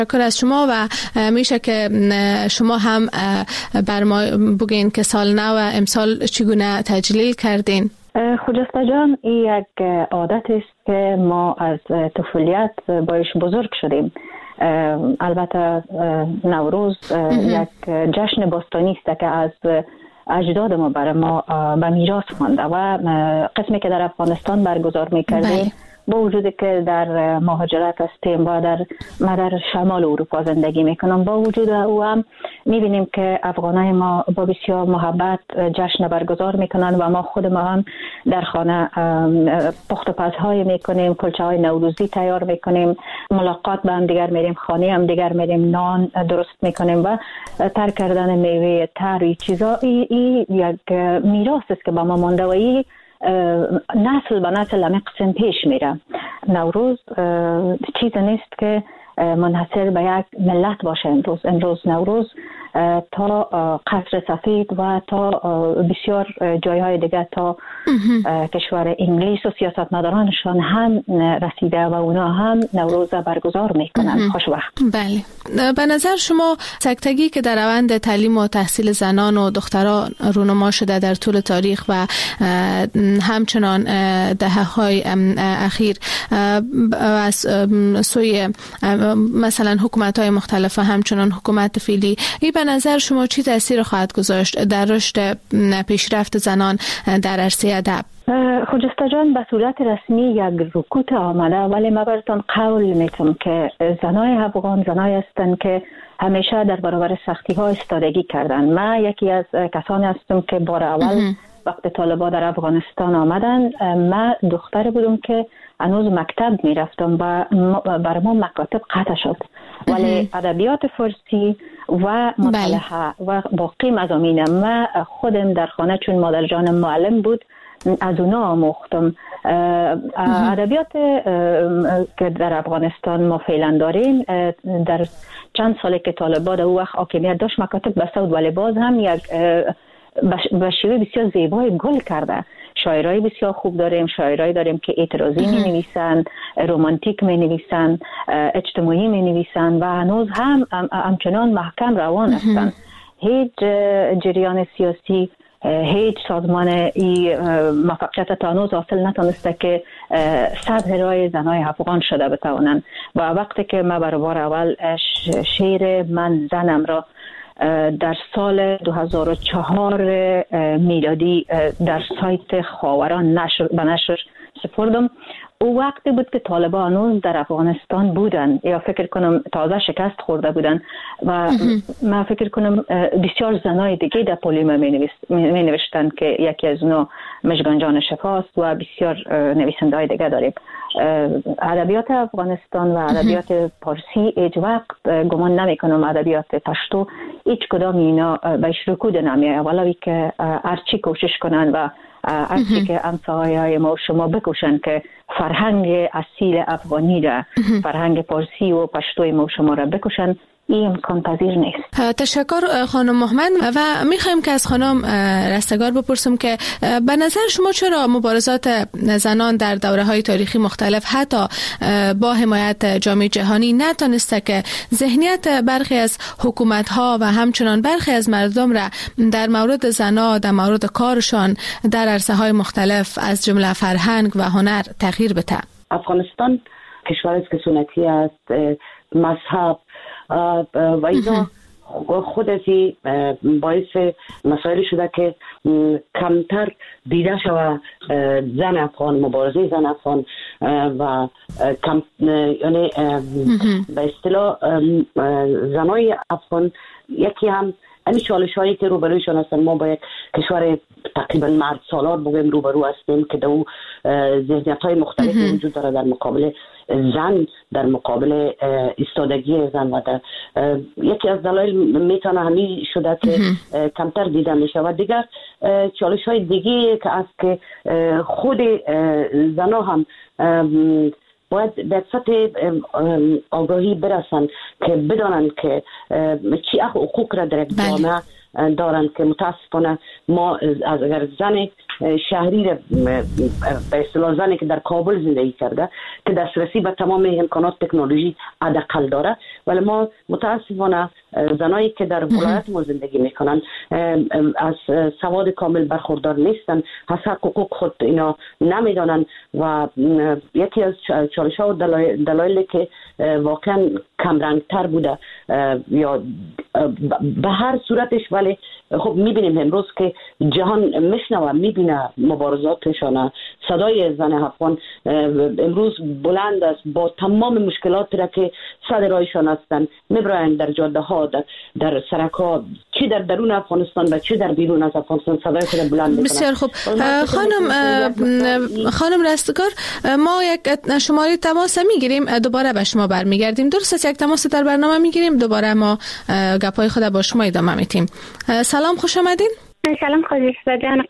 شکر از شما و میشه که شما هم بر ما بگین که سال نو امسال چگونه تجلیل کردین؟ خجسته جان، این یک عادت است که ما از طفولیت بایش بزرگ شدیم. البته نوروز یک جشن باستانی است که از اجداد ما برای ما به میراث مانده و قسمی که در افغانستان برگزار میکردیم با وجودی که در مهاجرت هستیم و ما در شمال اروپا زندگی میکنم، با وجود او هم میبینیم که افغانای ما با بسیار محبت جشن برگزار میکنن و ما خود ما هم در خانه پخت و پزهای میکنیم، کلچه های نوروزی تیار میکنیم، ملاقات با هم دیگر میریم، خانه هم دیگر میریم، نان درست میکنیم و تر کردن میوه تر چیزا. این یک میراث است که با ما مانده و نسل به نسل همه قسم پیش میره. نوروز چیز نیست که منحصر به یک ملت باشه. امروز نوروز تا قصر سفید و تا بسیار جایهای دیگه، تا کشور انگلیس و سیاستمدارانشان هم رسیده و اونا هم نوروز برگزار میکنن. خوشوقت. بله. به نظر شما سکتگی که در روند تعلیم و تحصیل زنان و دختران رونما شده در طول تاریخ و همچنان دهه‌های اخیر از سوی مثلا حکومت‌های مختلف و همچنان حکومت فعلی، این به نظر شما چی تأثیر خواهد گذاشت در رشد پیشرفت زنان در عرصه ادب؟ خجسته جان، به صورت رسمی یک رکود آمده، ولی من براتون قول میتونم که زنای افغان زنای هستند که همیشه در برابر سختی ها ایستادگی کردن. من یکی از کسانی هستم که بار اول وقت طالبان در افغانستان آمدن، من دختر بودم که هنوز مکتب میرفتم و برای ما مکاتب قطع شد، ولی ادبیات فارسی و مطالعه و باقی مضامین من خودم در خانه، چون مادر جانم معلم بود، از اونا آموختم. ادبیات که در افغانستان ما فعلا داریم، در چند سالی که طالبان او وقت حاکمیت داشت مکاتب بسته بود، ولی باز هم یک به شیوه بسیار زیبای گل کرده. شاعرای بسیار خوب داریم، شاعرای داریم که اعتراضی می نویسن، رومانتیک می نویسن، اجتماعی می نویسن و هنوز هم همچنان محکم روان هستند. هیچ جریان سیاسی، هیچ سازمان موفقیت تا هنوز حاصل نتونسته که سطح رای زنای افغان شده بتوانند. و وقتی که من برای بار اول شعر من زنم را در سال 2004 میلادی در سایت خاوران به نشر سپردم، او وقتی بود که طالبان هنوز در افغانستان بودن یا فکر کنم تازه شکست خورده بودن و من فکر کنم بسیار زنای دیگه در پولیما می نوشتن که یکی از اونا مژگان جان شفاست و بسیار نویسنده های دیگه داریم. ادبیات افغانستان و ادبیات پارسی هیچ وقت گمان نمی کنم ادبیات پشتو هیچ کدام اینا به رکود نمیه، ولوی که هرچی کوشش کنن و هرچی که همسایه‌های ما و شما بکوشن که فرهنگ اصیل افغانی را، فرهنگ پارسی و پشتوی ما و شما را بکوشن، این امکان پذیر نیست. تشکر خانم محمد. و میخوایم که از خانم رستگار بپرسم که به نظر شما چرا مبارزات زنان در دوره‌های تاریخی مختلف حتی با حمایت جامعه جهانی نتونسته که ذهنیت برخی از حکومت‌ها و همچنان برخی از مردم را در مورد زنان، در مورد کارشان در عرصه‌های مختلف از جمله فرهنگ و هنر تغییر بده؟ افغانستان کشور است که سنتی است، مذهب و اینا خود ازی باعث مسائلی شده که کمتر دیده شود زن افغان، مبارزه زن افغان و کم، یعنی به اصطلاح زنای افغان یکی هم همین چالش هایی که روبرویشان هستن. ما با یک کشور تقریبا مرد سالار بگیم روبرو هستیم که دو ذهنیت های مختلفی وجود داره در مقابل زن، در مقابل ایستادگی زن و در یکی از دلایل میتونه همین شده که کمتر دیده میشه. و دیگر چالش های دیگه که از که خود زنها هم باید به سطح آگاهی برسن که بدانن که چی حقوق را در جامعه دارند که متاسفانه ما از اگر زن شهری به اصطلاح زنی که در کابل زندگی کرده که دسترسی به تمام امکانات تکنولوژی حداقل داره، ولی ما متاسفانه زنایی که در ولایت ما زندگی میکنن از سواد کامل برخوردار نیستن، از حقوق خود اینا نمیدانن و یکی از چالش ها و دلایلی که واقعا کمرنگتر بوده یا به هر صورتش، ولی خب میبینیم امروز که جهان میشنوه میبینه مبارزاتشان، صدای زن افغان امروز بلند است با تمام مشکلاتی را که سر راهشان هستند، میبرند در جاده ها، در سرک ها، چی در درون افغانستان و چی در بیرون از افغانستان صدای خود بلند میکنند. بسیار خوب. خانم رستگار، ما یک شماره تماس میگیریم، دوباره به شما برمیگردیم. درست است، یک تماس در برنامه میگیریم، دوباره ما گپای خود با شما ادامه میدیم. سلام، خوش آمدین. سلام خدیجه جان،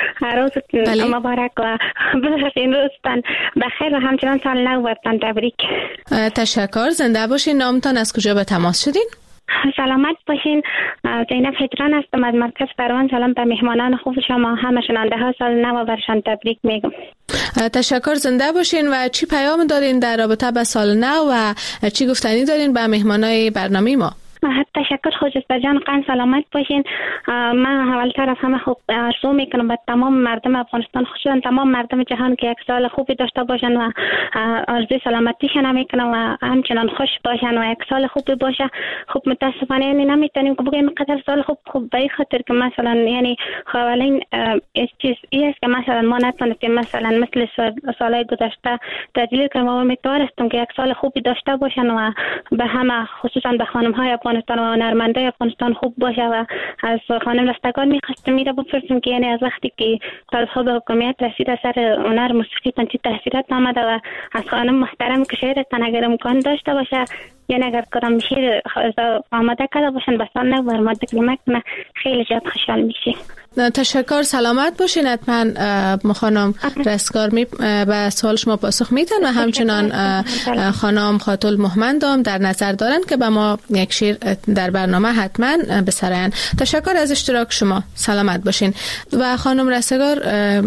روزتون مبارک و این روزتان بخیر و همچنان سال نو برتان تبریک. تشکر، زنده باشین. نامتان، از کجا به تماس شدین؟ سلامت باشین. زینب هجران هستم از مرکز پروان. سلام به مهمانان خوب شما، همه شنونده ها سال نو برشان تبریک میگم. تشکر، زنده باشین. و چی پیام دارین در رابطه با سال نو و چی گفتنی دارین به مهمانای برنامه ما؟ تشکر خجسته جان، قن سلامت باشین. من اولتر از همه خوب آرزو میکنم به تمام مردم افغانستان، خصوصا تمام مردم جهان که یک سال خوبی داشته باشن و آرزوی سلامتیشون میکنم و همچنان خوش باشن و یک سال خوبی باشه. خب متاسفانه یعنی نمیتونیم که بگیم قدر سال خوب به این خاطر که مثلا یعنی حوالین چیز است که مثلا ما نتونستیم مثلا مثل سالهای گذشته تجلیل کنیم و امیدوارستم که یک سال خوبی داشته باشن و به همه خصوصا به خانم های افغانستان و هنرمندای افغانستان خوب باشه. و از خانم رستگار میخواستم میره بپرسم که یعنی از وقتی که طالب‌ها به حکومت رسید سر هنر موسیقی چه تاثیرات آمده و از خانم محترم که شعرتان اگر امکان داشته باشه یعنی اگر کدام شعر آماده کرده باشن به سال نو ما تقدیم کنه خیلی زیاد خوشحال میشی. تشکر، سلامت باشین. حتما خانم رستگار به سوال شما پاسخ میدن و همچنان خانم خاتل محمد در نظر دارن که به ما یک شعر در برنامه حتما بسرن. تشکر از اشتراک شما، سلامت باشین. و خانم رستگار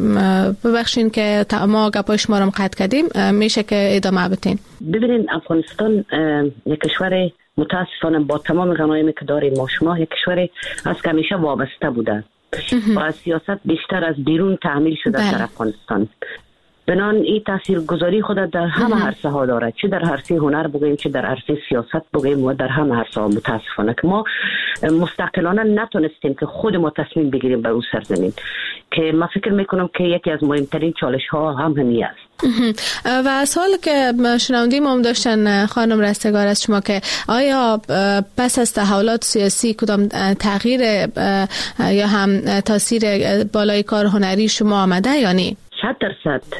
ببخشین که ما گپای شما رو قطع کردیم، میشه که ادامه بدین. ببینید افغانستان یک کشور متاسفانه با تمام غنایمی که داریم ما شما یک کشوری از که همیشه وابسته بوده و از سیاست بیشتر از بیرون تحمیل شده در افغانستان. بنان این تاثیرگذاری خود در همه عرصه ها داره، چه در عرصه هنر بگیم چه در عرصه سیاست بگیم و در همه عرصه ها. متاسفانه که ما مستقلانه نتونستیم که خود ما تصمیم بگیریم به اون سرزمین که من فکر میکنم که یکی از مهمترین چالش ها همین است. و سوال که شنوندیم هم داشتن خانم رستگار از شما که آیا پس از تحولات سیاسی کدام تغییر یا هم تاثیر بالای کار هنری شما آمده یا نه؟ 100%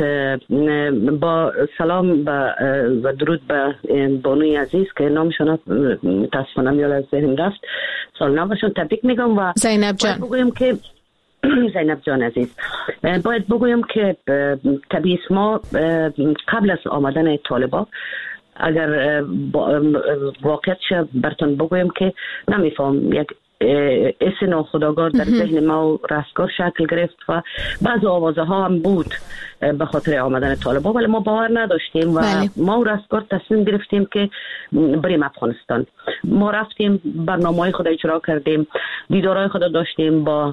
با سلام و درود به بانوی عزیز که نامشون متاسفانه میاد از ذهنم رفت، سال نوشون تبریک میگم. و زینب جان بگویم که زینب جان عزیز، باید بگویم که طبیعی ما قبل از آمدن طالبا اگر واقعیتش براتون بگویم که نمیفهم یک اسم ناخودآگاه در ذهن ما و رستگار شکل گرفت و بعض آوازه ها هم بود به خاطر آمدن طالبا، ولی ما باور نداشتیم و ما و رستگار تصمیم گرفتیم که بریم افغانستان. ما رفتیم، برنامه‌های خود اجرا کردیم، دیدارهای خود داشتیم با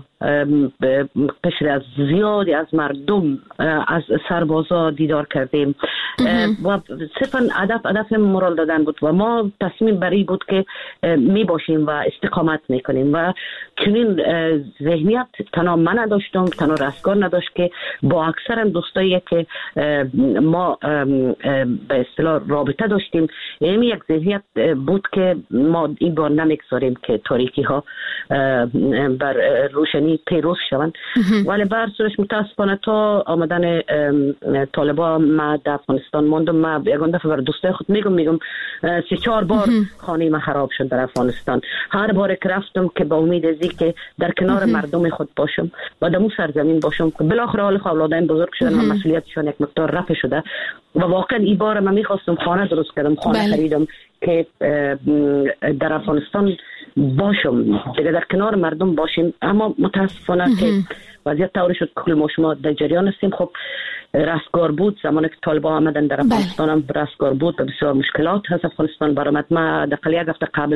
قشر از زیادی از مردم، از سربازا دیدار کردیم و صرفا هدف مرال دادن بود و ما تصمیم بری بود که می باشیم و استقامت میکنیم و چنین ذهنیت تنها من نداشتم، تنها رستگار نداشت که با اکثر دوستایی که ما به اصطلاح رابطه داشتیم این یک ذهنیت بود که ما این بار نمیگذاریم که تاریکی ها بر روشنی پیروز شوند. ولی بر صورتش متاسفانه تا آمدن طالبا ما در افغانستان موندم. ما یگان دفعه بر دوستای خود میگم 3-4 بار خانه ما خراب شد در افغانستان. هر بار که رفتم که با امید ازی که در کنار مردم خود باشم و در اون سرزمین باشم که بالاخره حال اولادایم بزرگ شدن و مسئولیتشون یک مقدار رفع شده و واقعا این بار من میخواستم خانه درست کردم، خانه خریدم که در افغانستان باشم دیگه، در کنار مردم باشیم. اما متاسفانه که وضعیت طوری شد که ما شما در جریان هستیم. خب رستگار بود زمانی که طالبان آمدن در افغانستان هم رستگار بود و بسیار مشکلات هست افغانستان برآمد. ما دقیقاً یک هفته قبل